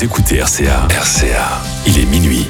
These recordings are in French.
Vous écoutez RCA. RCA. Il est minuit.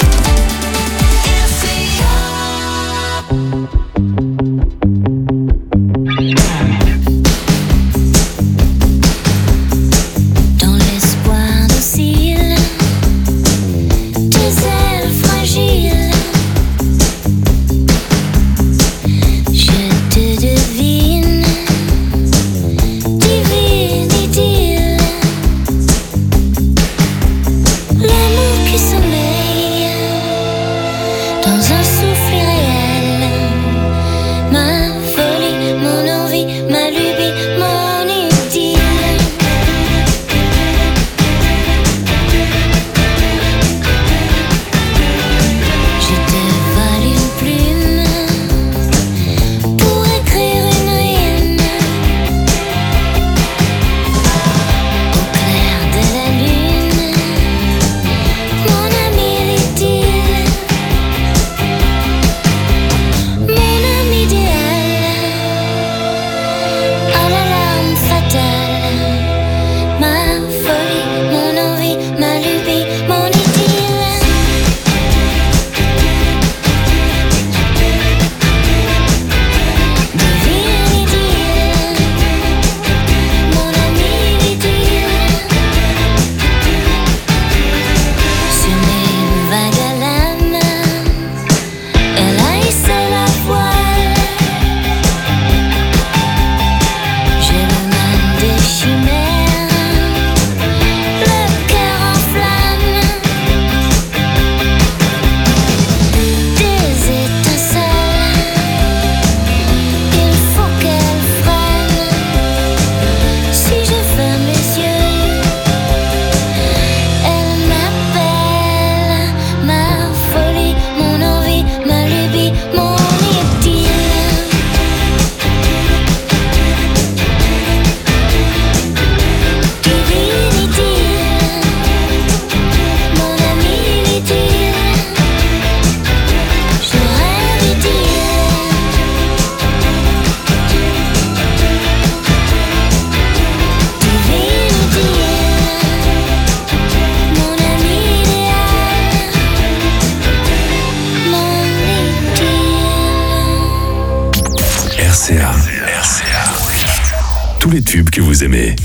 Tous les tubes que vous aimez.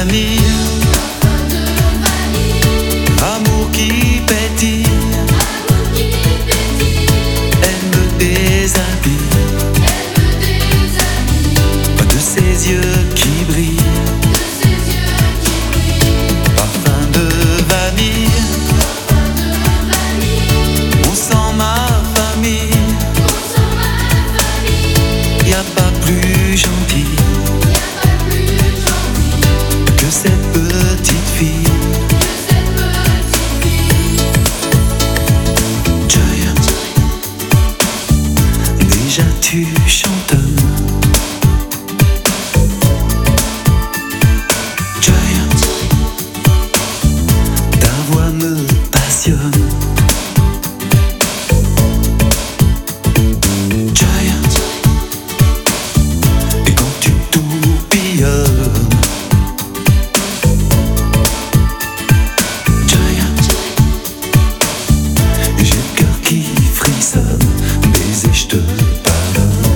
vanille, amour qui pétille, elle me déshabille, de ses yeux qui brillent, parfum de vanille, on sent ma famille, y a pas plus gentil que cette petite fille. Joy, déjà tu chantes. Joy, ta voix me passionne. Joy, et quand tu tourbillonnes. J'ai le cœur qui frissonne, baiser je te pardonne.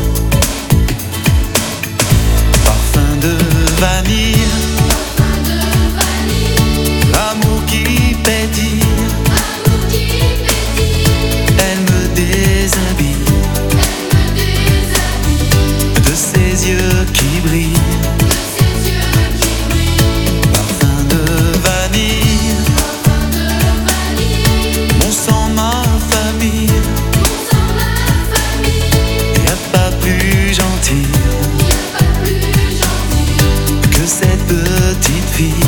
Parfum de vanille, amour qui pétille, elle me déshabille, de ses yeux qui brillent, parfum de vanille, on sent ma famille, y a pas plus gentil que cette petite fille.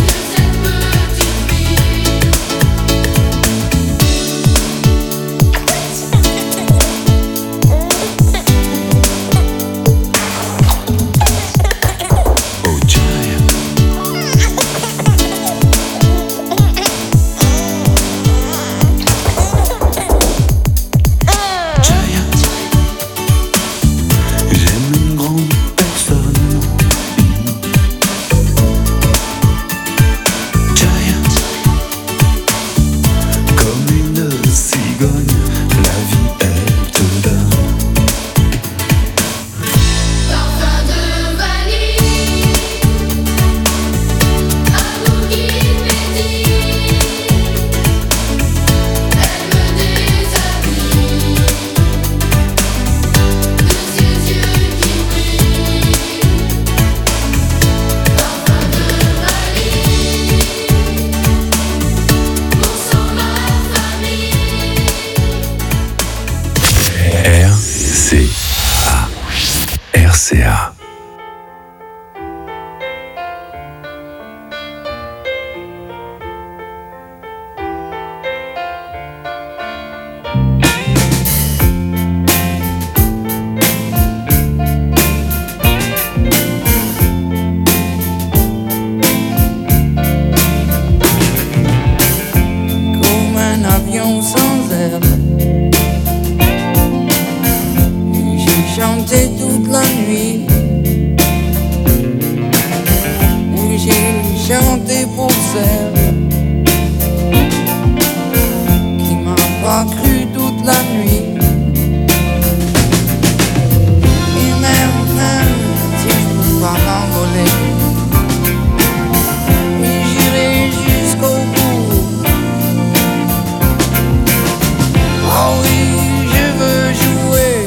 Oh Joy, Joy, j'aime une grande personne. Joy, comme une cigogne, la vie elle te donne. Parfum de vanille, amour qui pétille, elle me déshabille, de ses yeux qui brillent. Parfum de vanille, on sent ma famille. RCA. Comme un avion sans aile, j'ai chanté toute la nuit. J'ai chanté pour celle qui m'a pas cru toute la nuit. Et même si je peux pas m'envoler, mais j'irai jusqu'au bout. Oh oui, je veux jouer,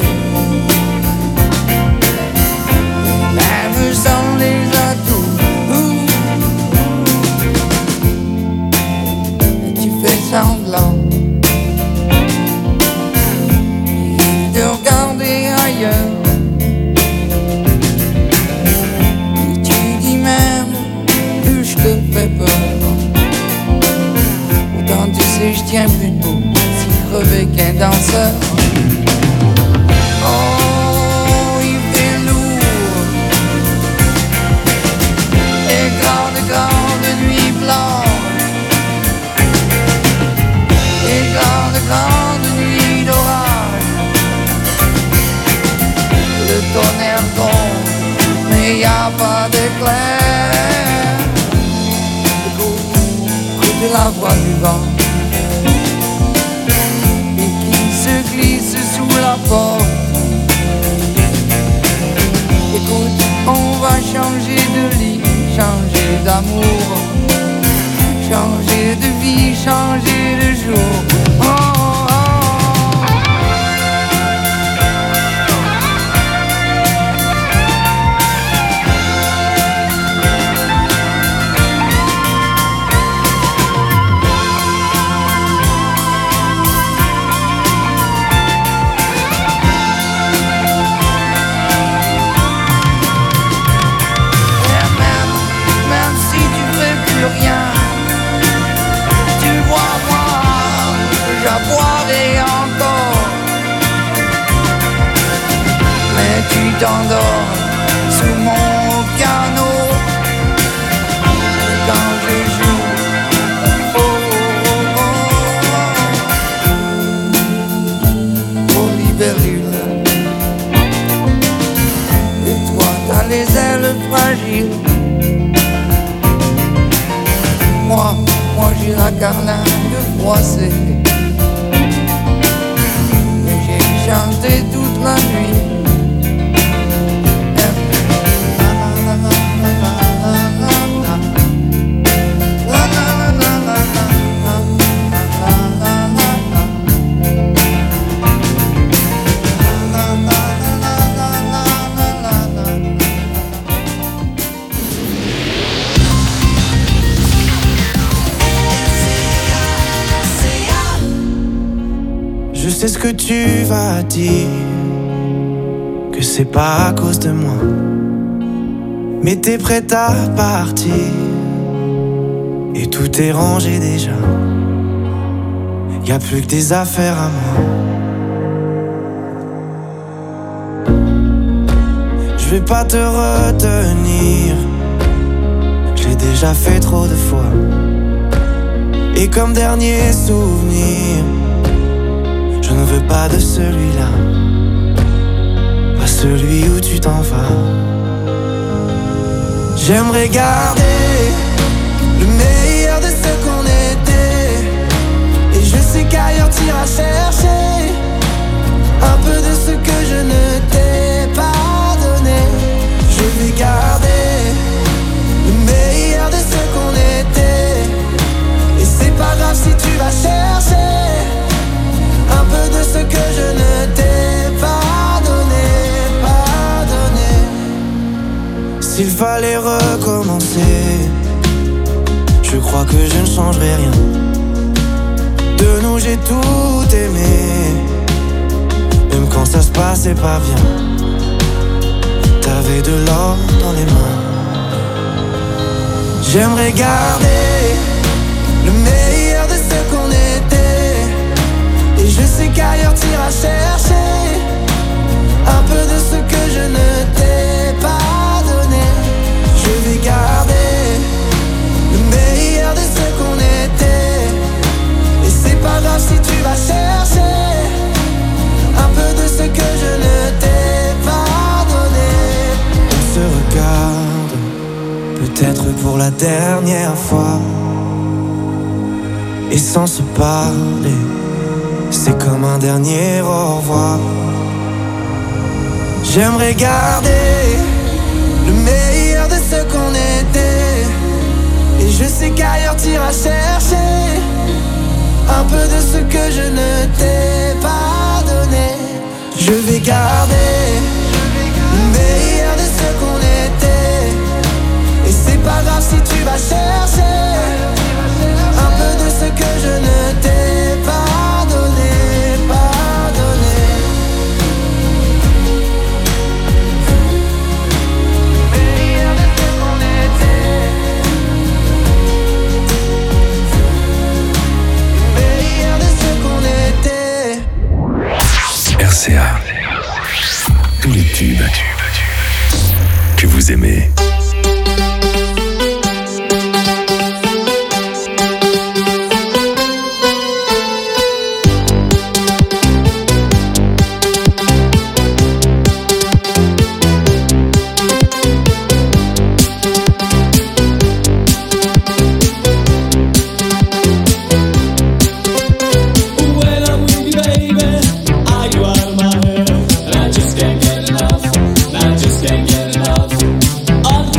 même sans les atouts. Et tu fais semblant de regarder ailleurs. Et tu dis même que je te fais peur. Pourtant tu sais je tiens plus debout, si crevé qu'un danseur. Oh, il fait lourd, et grande nuit blanche, et grande nuit d'orage. Le tonnerre tombe, mais y a pas d'éclair. Écoute la voix du vent, et qui se glisse sous la porte. Écoute, on va changer de lit, changer d'amour. changer de jour. Oh, oh, oh. Même si tu fais plus rien, tu vois moi, j'aboierai encore. Mais tu t'endors sous mon piano quand je joue. Oh, oh, oh, oh, libellule. Et toi t'as les ailes fragiles. Moi j'ai la carlingue froissée. Et j'ai chanté toute la nuit. Je sais ce que tu vas dire, que c'est pas à cause de moi, mais t'es prête à partir et tout est rangé déjà. Y'a plus que des affaires à moi. Je vais pas te retenir, je l'ai déjà fait trop de fois. Et comme dernier souvenir, je ne veux pas de celui-là, pas celui où tu t'en vas. J'aimerais garder le meilleur de ce qu'on était, et je sais qu'ailleurs t'iras chercher un peu de ce que je ne t'ai pas donné. Je vais garder le meilleur de ce qu'on était, et c'est pas grave si tu vas chercher un peu de ce que je ne t'ai pas donné, pas donné. S'il fallait recommencer, je crois que je ne changerai rien. De nous j'ai tout aimé, même quand ça se passait pas bien. T'avais de l'or dans les mains. J'aimerais garder le meilleur de ce qu'on était, et je sais qu'ailleurs t'iras chercher un peu de ce que je ne t'ai pas donné. Je vais garder le meilleur de ce qu'on était, et c'est pas grave si tu vas chercher un peu de ce que je ne t'ai pas donné. On se regarde, peut-être pour la dernière fois, et sans se parler, c'est comme un dernier au revoir. J'aimerais garder le meilleur de ce qu'on était, et je sais qu'ailleurs t'iras chercher un peu de ce que je ne t'ai pas donné. Je vais garder le meilleur de ce qu'on était, et c'est pas grave si tu vas chercher un peu de ce que je ne t'ai pas donné, pas donné. Meilleur de ce qu'on était, meilleur de ce qu'on était. RCA. Tous les tubes que vous aimez. All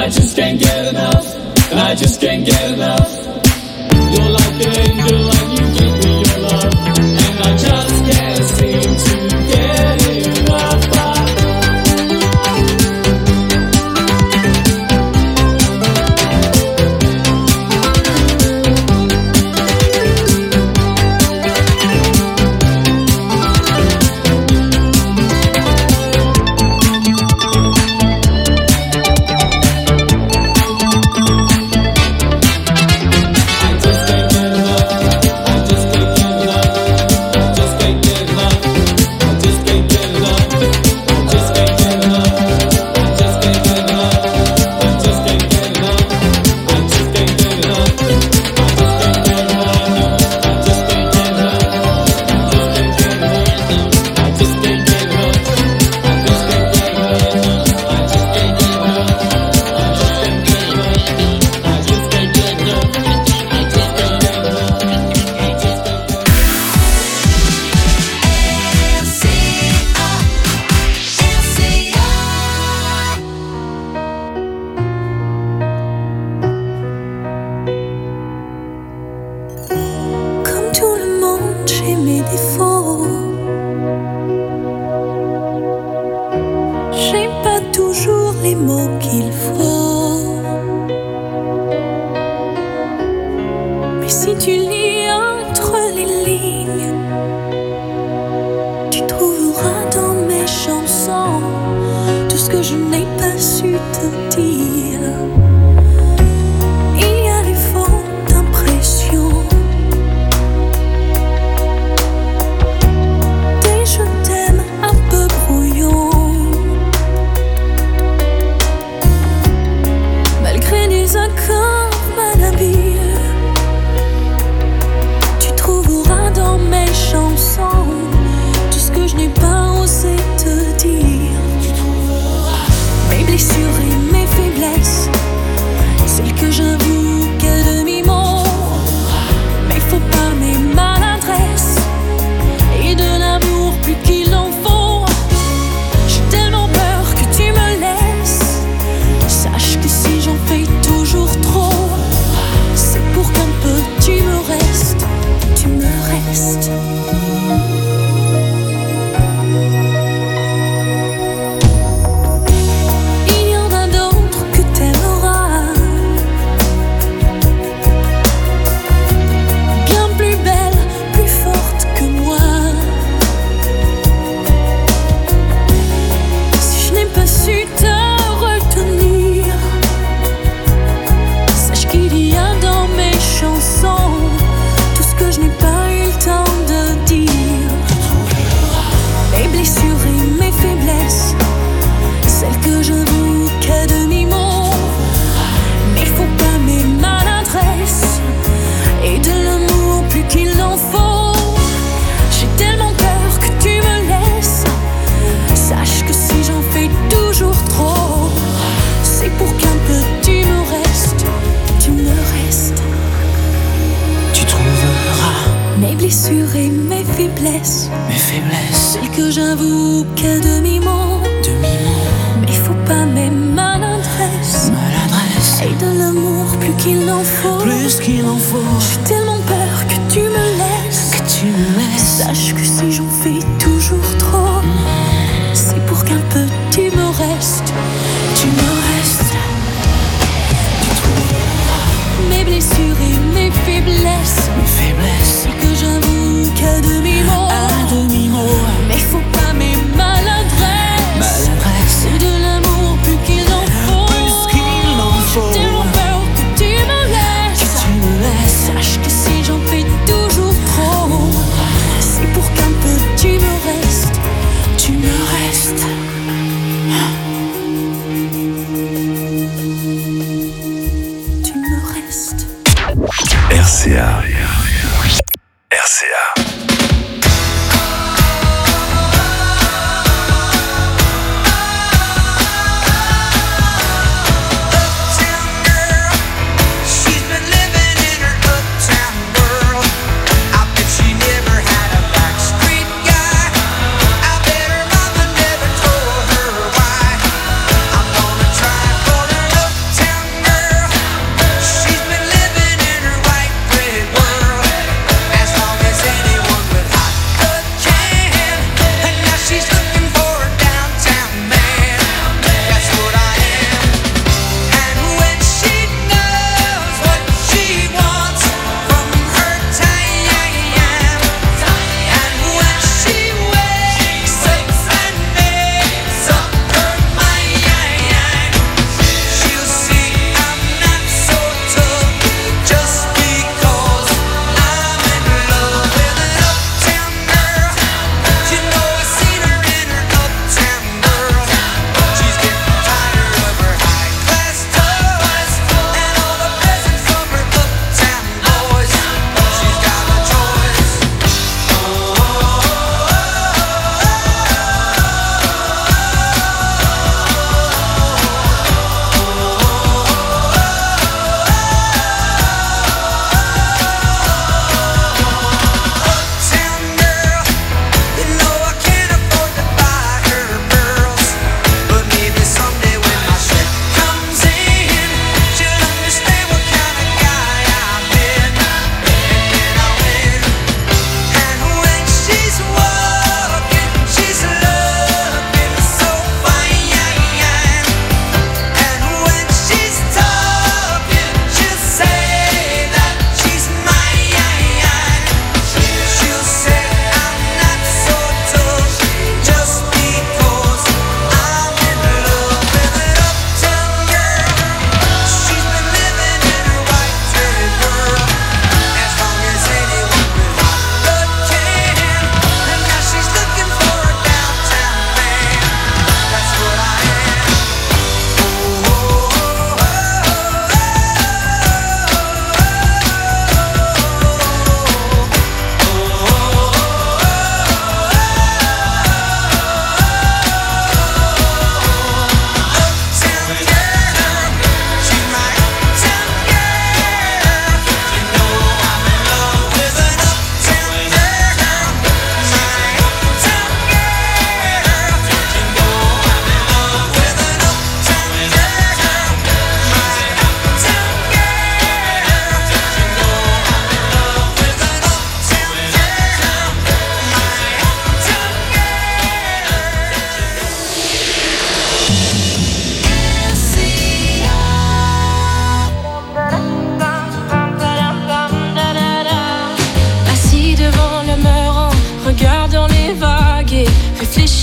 just can't get enough, and I just can't get enough. You're like an angel and you give me your love, and I just can't seem to get enough.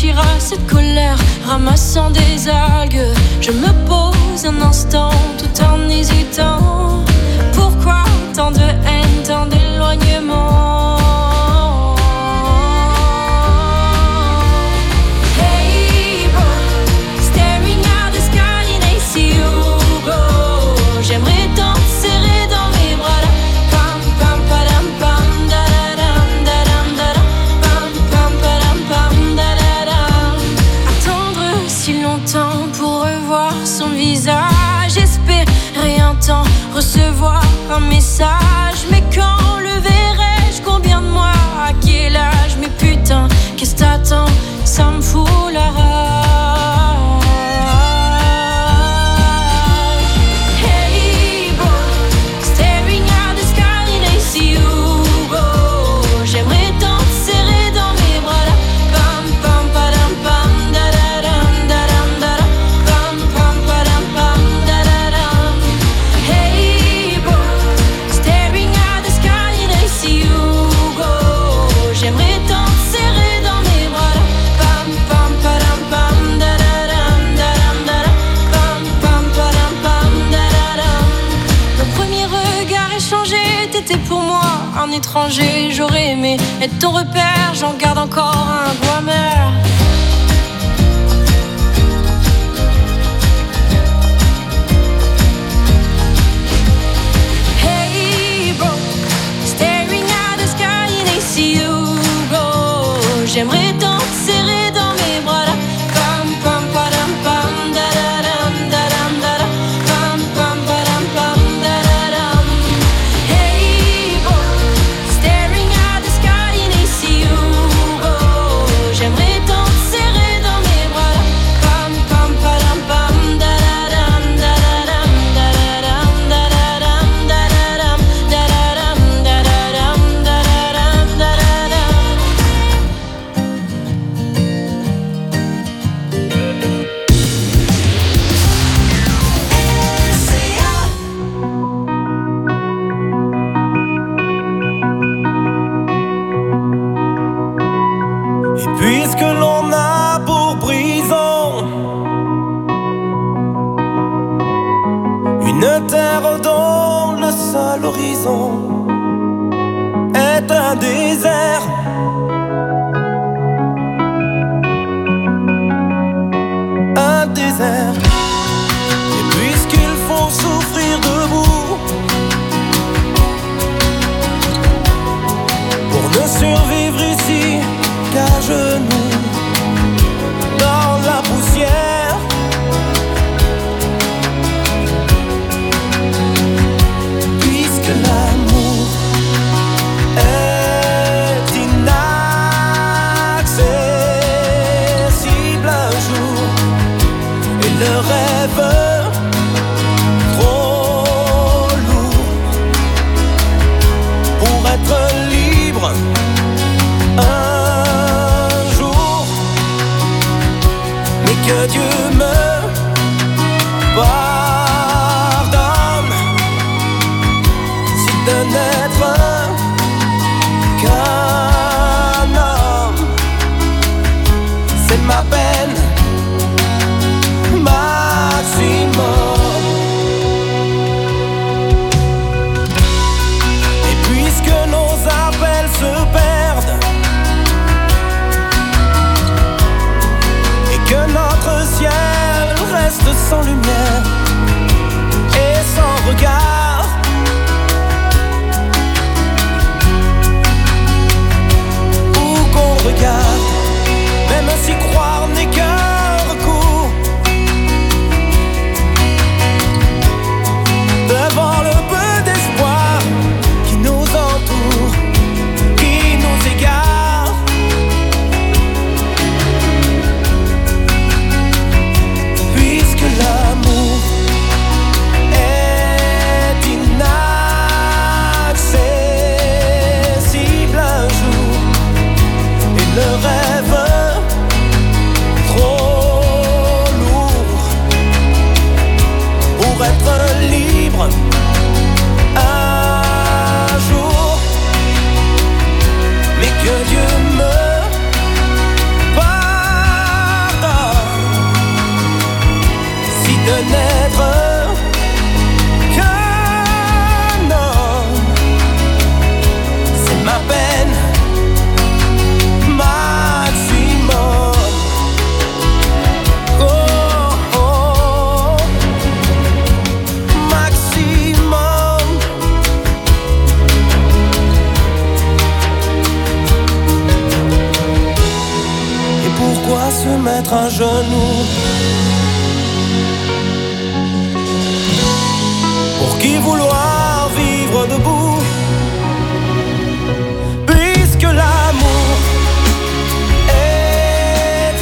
réfléchir à cette colère, ramassant des algues. Je me pose un instant tout en hésitant. Pourquoi tant de haine, tant d'éloignement? Hey boy, staring at the sky and I see you go. J'aimerais tant te serrer dans mes bras là. Pam pam padam pam da da dam da dam da dam. Pam pam padam pam da da dam. Attendre si longtemps pour revoir son visage, espérer un temps, recevoir un message. Mais quand le verrai-je, combien de mois, à quel âge? Mais putain, qu'est-ce que t'attends? Ça me fout la rage. Hey boy, staring at the sky and I see you go. J'aimerais tant te serrer dans mes bras là. Pam pam padam pam da da dam da dam da dam. Pam pam padam pam da da dam. Hey boy, staring at the sky and I see you go. J'aimerais tant te serrer dans mes bras là. Pam pam padam pam da da dam da dam da dam. Pam pam padam pam da da dam. Nos premiers regards échangés, t'étais pour moi un étranger. J'aurais aimé être ton repère, j'en garde encore un goût amer. Hey bro, staring at the sky and I see you go. J'aimerais tant te serrer dans mes bras là. Pam pam padam pam da da dam da dam da dam. Pam pam padam pam da da dam. Hey boy, staring at the sky and I see you go. J'aimerais tant te serrer dans mes bras là. Pam pam padam pam da da dam da da dam da da dam da da dam da da dam da da dam da da dam da da dam da da dam. Et puisque l'on a pour prison une terre dont le seul horizon est un désert, un désert. Et puisqu'il faut souffrir debout pour ne survivre ici qu'à genoux dans la poussière, puisque l'amour est inaccessible un jour et le rêve trop lourd pour être libre un jour, mais que Dieu me pardonne si de n'être qu'un homme, c'est ma peine maximum. Et puisque nos appels se perdent et que notre ciel reste sans lumière et sans regard, mettre à genoux. Pour qui vouloir vivre debout, puisque l'amour est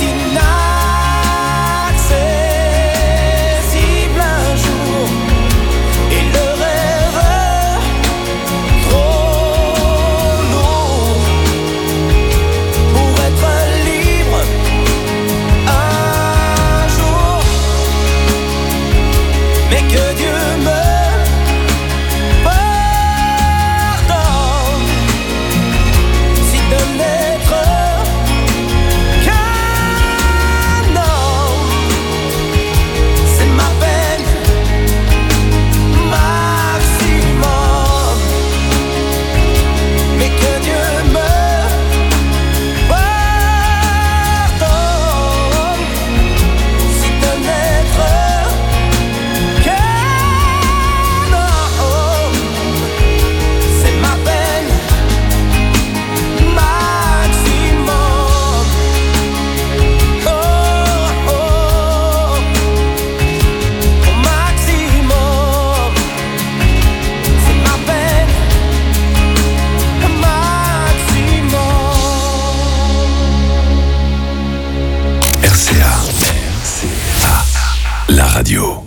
inaccessible un jour, et le rêve trop lourd pour être libre un jour. Mais que Dieu me pardonne si de n'être qu'un homme, c'est ma peine maximum. Mais que Dieu me pardonne si de n'être qu'un homme, c'est ma peine maximum. Oh, oh, maximum, c'est ma peine maximum. RCA, la radio.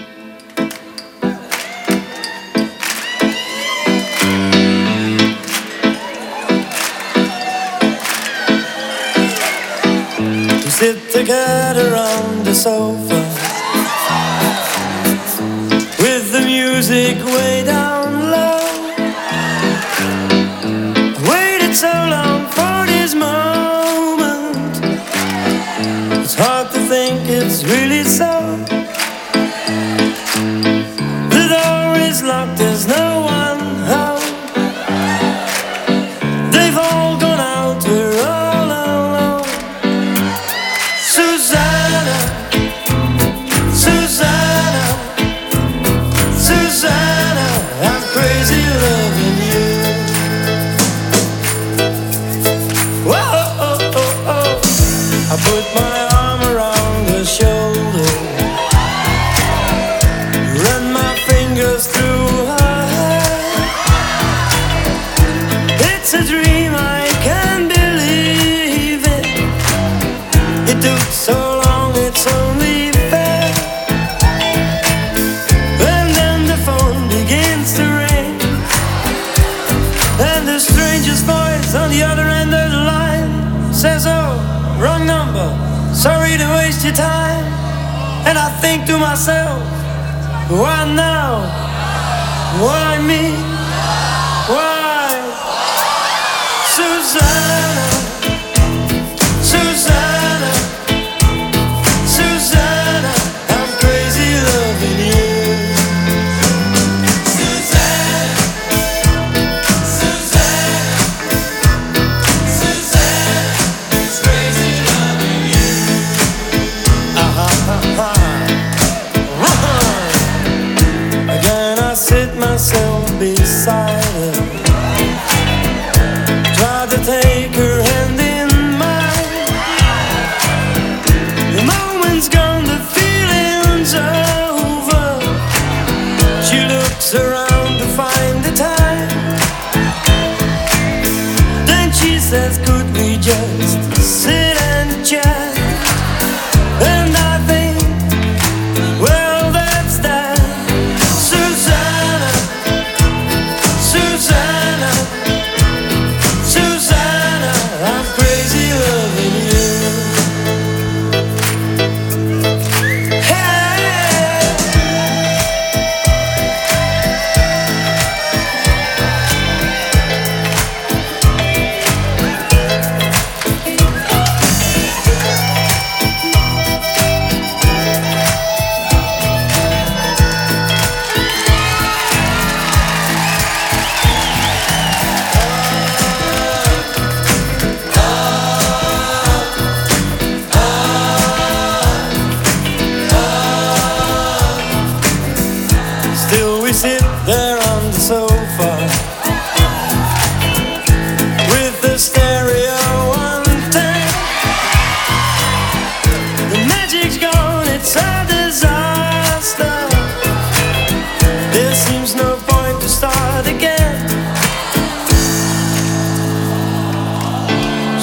To sit together on the sofa with the music way down low. Waited so long for this moment, it's hard to think it's really so. The door is locked, there's no one home. They've all gone out, we're all alone. Susanna, Susanna, Susanna, I'm crazy loving you. Whoa, oh, oh, oh. I put my arm around her shoulder, run my fingers through her hair. It's a dream, I can't believe it. It took so long, it's only fair. And then the phone begins to ring, and the stranger's voice on the other end of the line says, "Oh, wrong number, sorry to waste your time." And I think to myself, why now? Why me? Why? Susanna, Susanna, Susanna, I'm crazy loving you. Susanna, Susanna, Susanna, it's crazy loving you. Again I sit myself beside her, try to take her hand in mine. The moment's gone, the feeling's over. She looks around to find the time, then she says, could we just sit and chat? And I think, well, that's that. Susanna, Susanna, Susanna, I'm crazy loving you. Hey.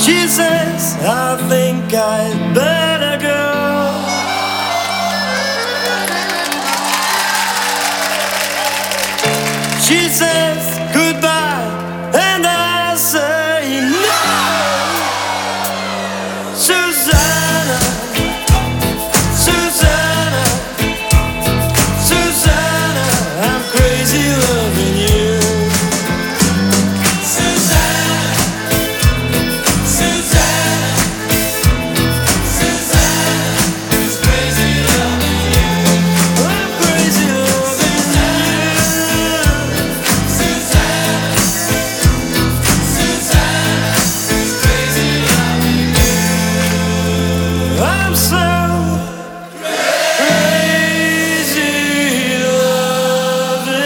She says, I think I'd better go. She says goodbye and I say no. Susanna, Susanna, Susanna, I'm crazy loving you. Susanna, Susanna, Susanna, who's crazy loving you. I'm crazy loving you. Susanna, Susanna, who's crazy loving you. I'm so crazy loving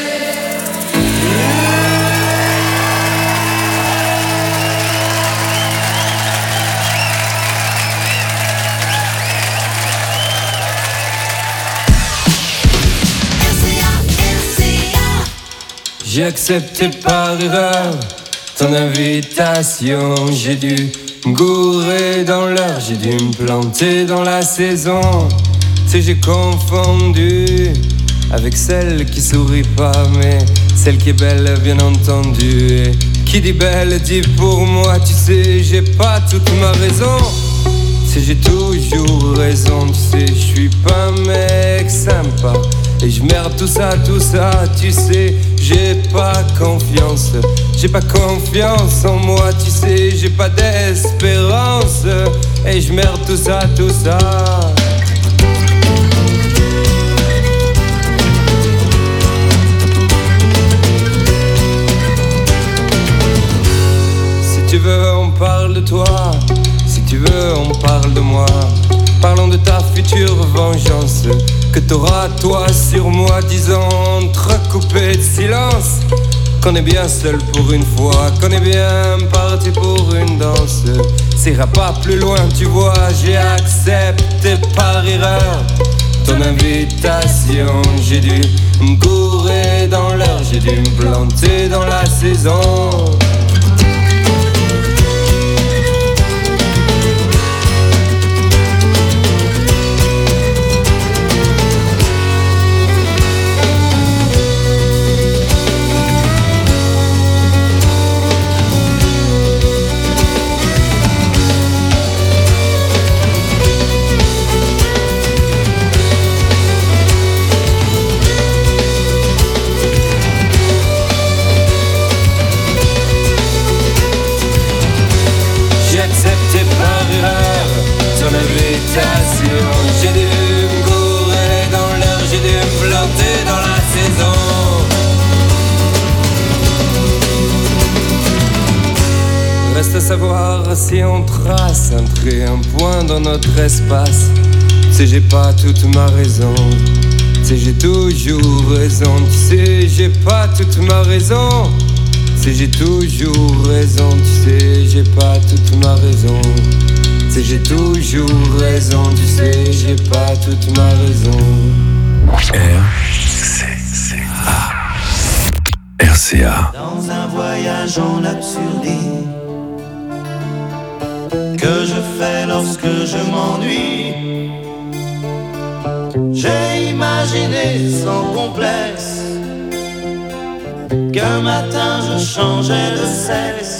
J'ai accepté par erreur ton invitation. J'ai dû me gourer dans l'heure, j'ai dû me planter dans la saison. Tu sais, j'ai confondu avec celle qui sourit pas, mais celle qui est belle, bien entendu. Et qui dit belle dit pour moi, tu sais, j'ai pas toute ma raison. Tu sais, j'ai toujours raison, tu sais, je suis pas un mec sympa. Et je merde tout ça, tu sais, j'ai pas confiance en moi, tu sais, j'ai pas d'espérance. Et je merde tout ça. Si tu veux, on parle de toi. Si tu veux, on parle de moi. Parlons de ta future vengeance que t'auras toi sur moi, disant entrecoupé de silence qu'on est bien seul pour une fois, qu'on est bien parti pour une danse. Ça ira pas plus loin, tu vois, j'ai accepté par erreur ton invitation. J'ai dû me gourer dans l'heure, j'ai dû me planter dans la saison. J'ai dû me gourer dans l'heure, j'ai dû me planter dans la saison. Reste à savoir si on trace un trait, un point dans notre espace. Tu sais, j'ai pas toute ma raison. Tu sais, j'ai toujours raison. Tu sais, j'ai pas toute ma raison. Tu sais, j'ai toujours raison. Tu sais, j'ai pas toute ma raison. Tu sais, j'ai toujours raison, tu sais, j'ai pas toute ma raison. RCA. Dans un voyage en absurdité que je fais lorsque je m'ennuie, j'ai imaginé sans complexe qu'un matin je changeais de sexe,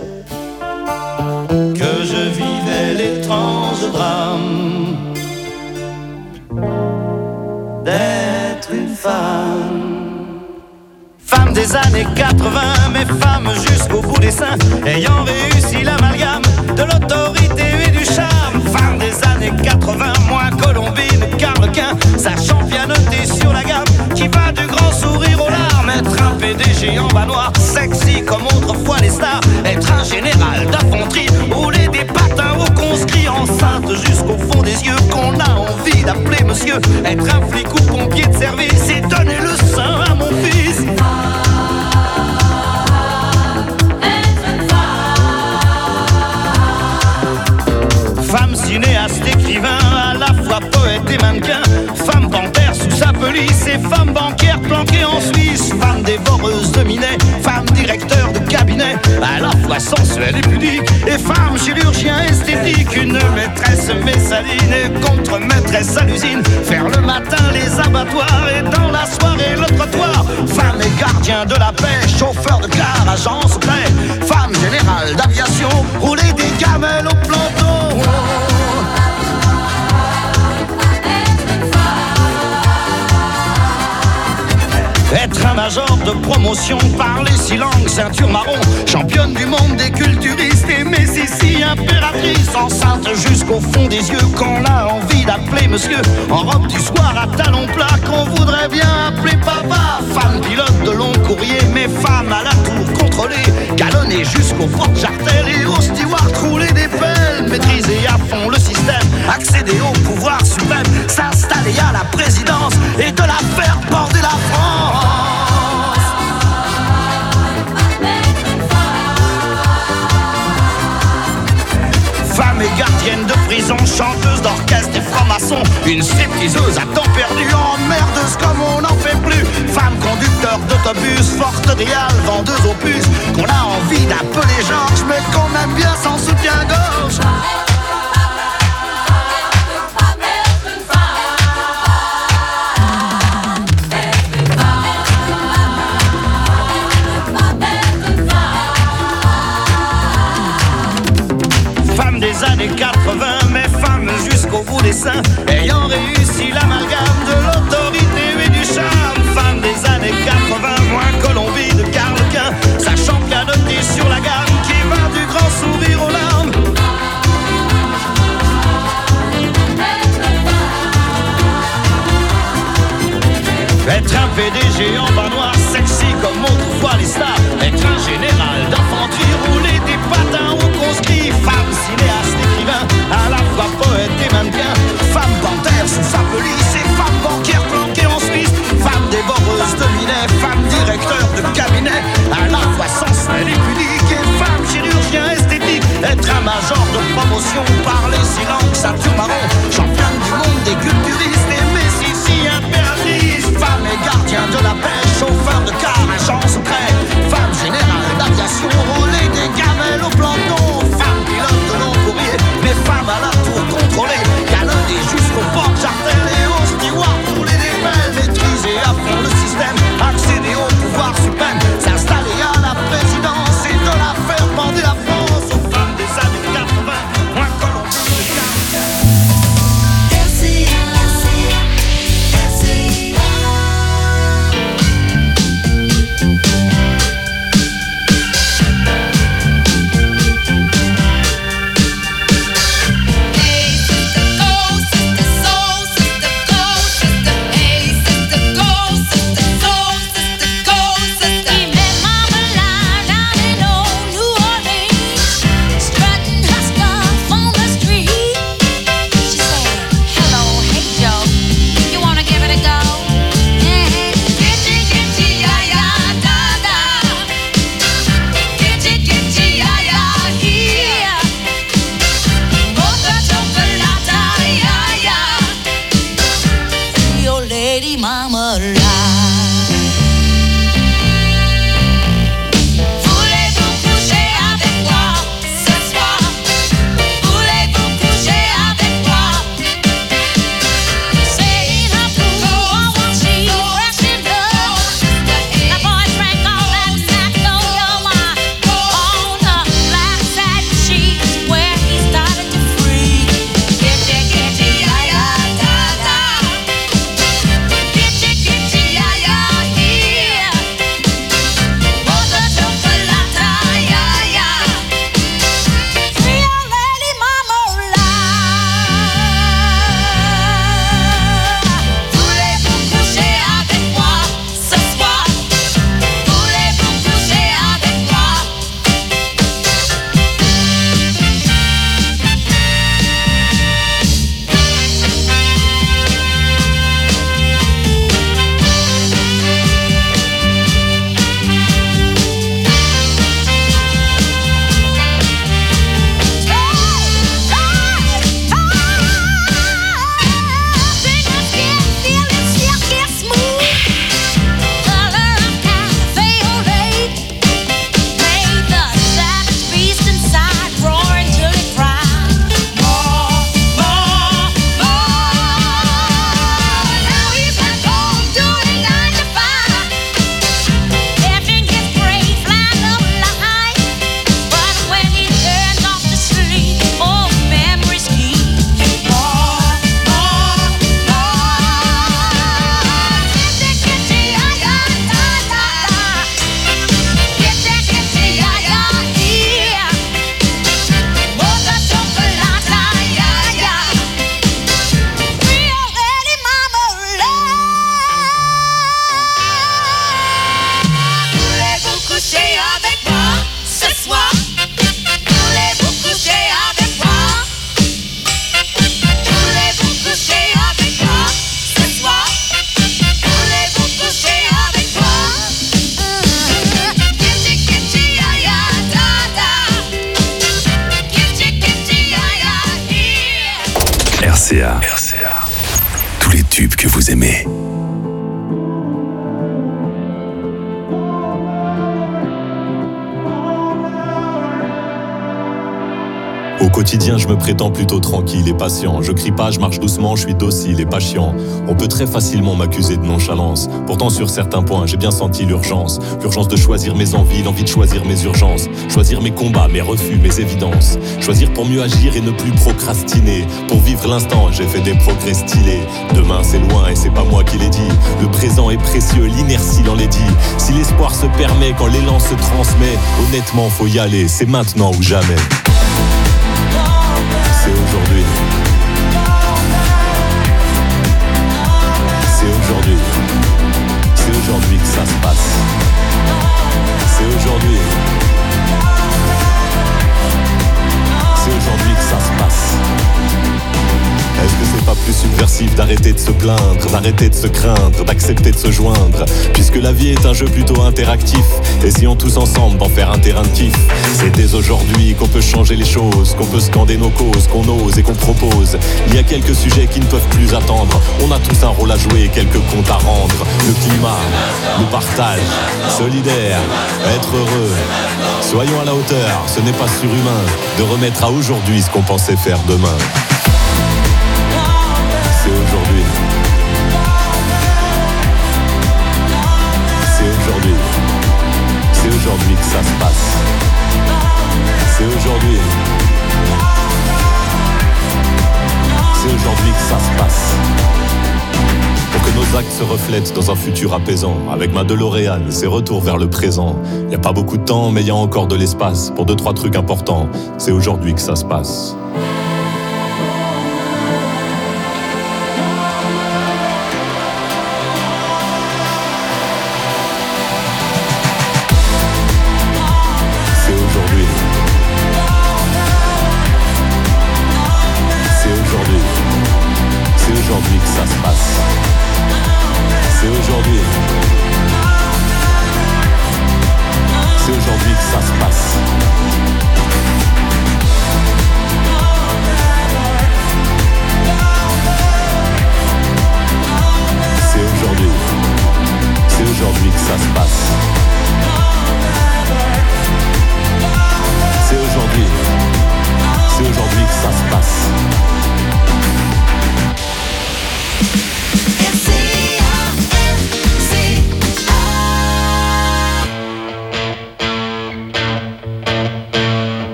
que je vivais l'étrange drame d'être une femme. Femme des années 80, mais femme jusqu'au bout des seins, ayant réussi l'amalgame de l'autorité et du charme. Femme des années 80, moins Colombine qu'Arlequin, sachant pianoter sur la gamme, qui va du grand sourire aux larmes. Être un PDG en bas noir, sexy comme autrefois les stars. Être un général d'infanterie, rouler des patins au conscrit, enceinte jusqu'au fond des yeux, qu'on a envie d'appeler monsieur. Être un flic ou pompier de service et donner le sein à mon fils. Femme cinéaste, écrivain, à la fois poète et mannequin. Femme panthère sous sa pelisse et femme bancaire planquée en Suisse. Femme dévoreuse de minet, femme directeur de cabinet. cabinet, à la fois sensuelle et pudique, et femme chirurgien esthétique, une maîtresse messaline et contre-maîtresse à l'usine, faire le matin les abattoirs et dans la soirée le trottoir, femme et gardien de la paix, chauffeur de car, agent secret, femme générale d'aviation, rouler des gamelles au planton. Être un major de promotion, parler 6 langues, ceinture marron, championne du monde des culturistes, aimer Sissi, impératrice, enceinte jusqu'au fond des yeux, qu'on a envie d'appeler monsieur, en robe du soir à talons plats, qu'on voudrait bien appeler papa, femme pilote de long courrier, mais femme à la tour contrôlée, galonnée jusqu'au porte-jartel et au steward rouler des pelles, maîtriser à fond le système, accéder au pouvoir suprême, s'installer à la présidence et de la faire border la France. Femme et gardienne de prison, chanteuse d'orchestre et franc-maçon, une stripteaseuse à temps perdu, emmerdeuse comme on n'en fait plus. Femme conducteur d'autobus, forte réale, vendeuse aux puces, qu'on a envie d'appeler Georges, mais qu'on aime bien sans soutien-gorge. Des années 80, mais femme jusqu'au bout des seins, ayant réussi l'amalgame de l'autorité et du charme. Femme des années 80, moins Colombie de Karl Quint, sachant pianoter sur la gamme qui va du grand sourire aux larmes. Être un PDG en bas noir, sexy comme autrefois les stars. Être un général d'infanterie, rouler des patins au conscrit. Femme cinéaste, écrivain, à la fois poète et mannequin. Femme panthère sous sa pelisse, tubes que vous aimez. Au quotidien, je me prétends plutôt tranquille et patient. Je crie pas, je marche doucement, je suis docile et pas chiant. On peut très facilement m'accuser de nonchalance. Pourtant, sur certains points, j'ai bien senti l'urgence. L'urgence de choisir mes envies, l'envie de choisir mes urgences. Choisir mes combats, mes refus, mes évidences. Choisir pour mieux agir et ne plus procrastiner. Pour vivre l'instant, j'ai fait des progrès stylés. Demain, c'est loin et c'est pas moi qui l'ai dit. Le présent est précieux, l'inertie l'enlaidit. Si l'espoir se permet, quand l'élan se transmet, honnêtement, faut y aller, c'est maintenant ou jamais. C'est aujourd'hui. C'est aujourd'hui. C'est aujourd'hui que ça se passe. C'est aujourd'hui. C'est aujourd'hui que ça se passe. Est-ce que c'est pas plus subversif d'arrêter de se plaindre, d'arrêter de se craindre, d'accepter de se joindre? Puisque la vie est un jeu plutôt interactif, essayons tous ensemble d'en faire un terrain de kiff. C'est dès aujourd'hui qu'on peut changer les choses, qu'on peut scander nos causes, qu'on ose et qu'on propose. Il y a quelques sujets qui ne peuvent plus attendre. On a tous un rôle à jouer et quelques comptes à rendre. Le climat, le partage, solidaire, être heureux. Soyons à la hauteur, ce n'est pas surhumain de remettre à aujourd'hui ce qu'on pensait faire demain. C'est aujourd'hui. C'est aujourd'hui. C'est aujourd'hui que ça se passe. C'est aujourd'hui. C'est aujourd'hui que ça se passe. Pour que nos actes se reflètent dans un futur apaisant. Avec ma DeLorean, c'est retour vers le présent. Y a pas beaucoup de temps, mais y a encore de l'espace pour 2-3 trucs importants. C'est aujourd'hui que ça se passe.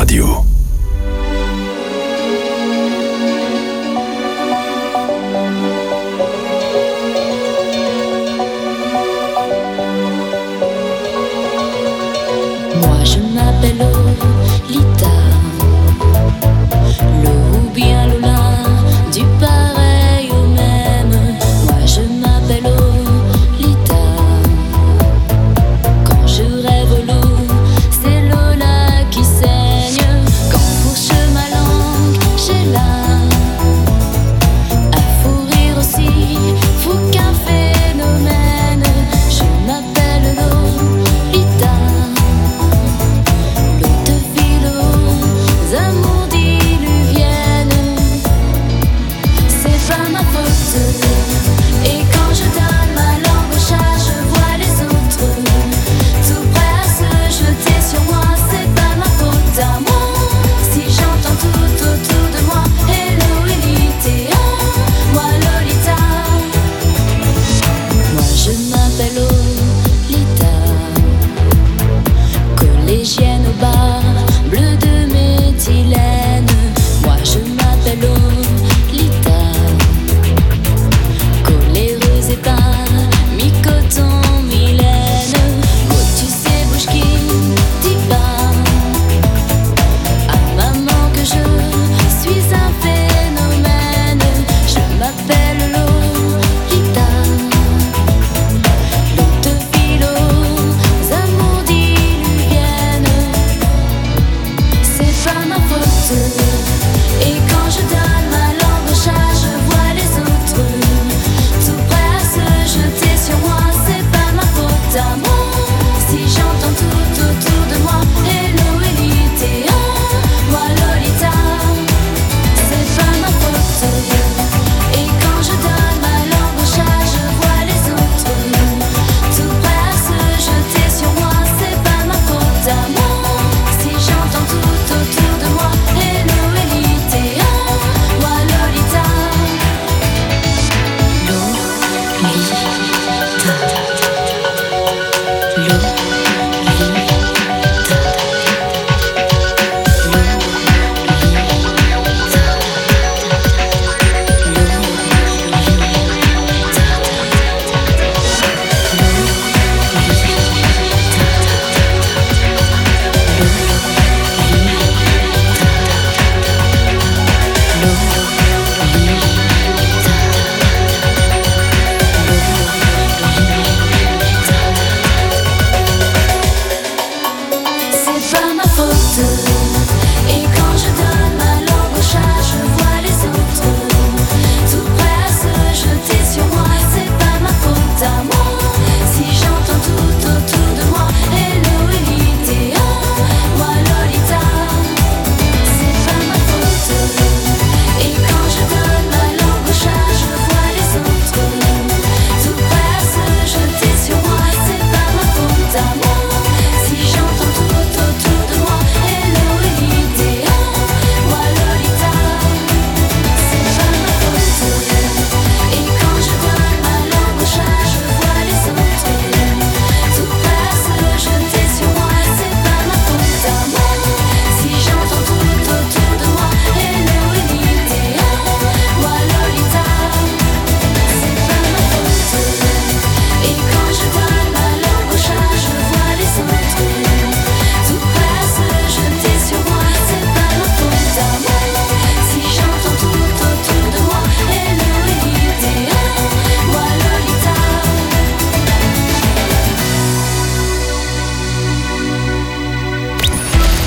Radio.